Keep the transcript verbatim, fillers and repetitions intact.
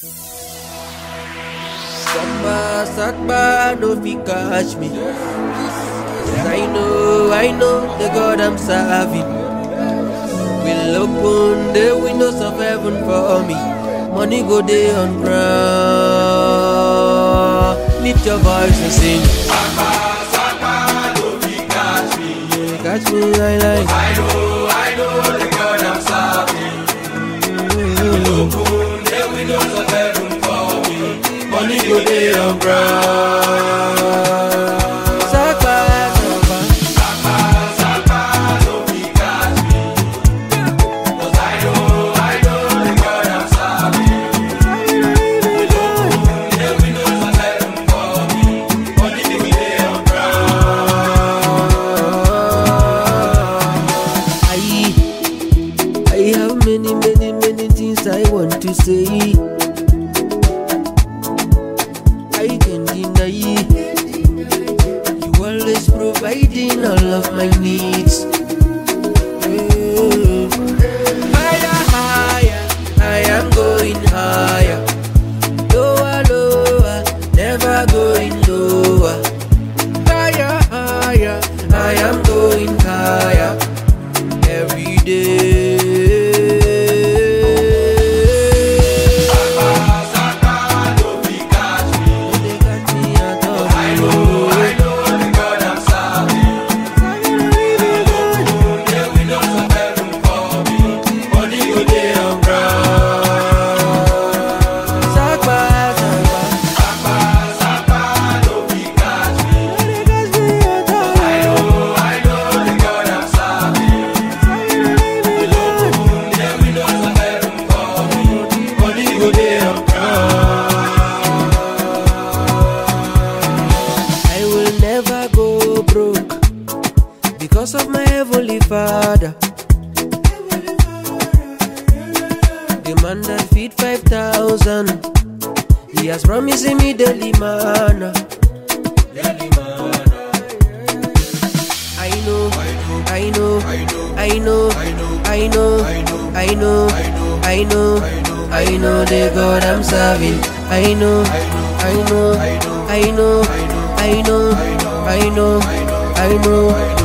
Samba, Sakba, no fi catch me. 'Cause I know, I know the God I'm serving will open the windows of heaven for me. Money go day on ground. Lift your voice and sing. Sakba, Sakba, no fi catch me. Catch me, I like. I know, I know the God I'm serving will open the windows of heaven for me. Money go day on ground. Sakba, Sakba, Sakba, Sakba, no fi catch me. 'Cause I know, I know the God I'm serving will open the windows of heaven for me. Money go day on ground. I, I have many, many, many things I want to say. I can't deny you always providing all of my needs. Mm. Higher, higher, I am going higher. Lower, lower, never going lower. Higher, higher, I am going higher every day. Sakba, Sakba, no fi catch me. They got me at all. I know, I know the God I'm serving will open the windows of heaven for me. Money go day on ground. Sakba, Sakba, Sakba, Sakba, no fi catch me. they got me at all. I know, I know the God I'm serving will open the windows of heaven for me. Money go day on ground. I will never go broke because of my heavenly Father. The man that feed five thousand, he has promised me daily manna. Daily manna. I know, I know, I know, I know, I know, I know, I know, I know, I know, I know, I know the God I'm serving. I know, I know, I know, I know, I know, I know, I know.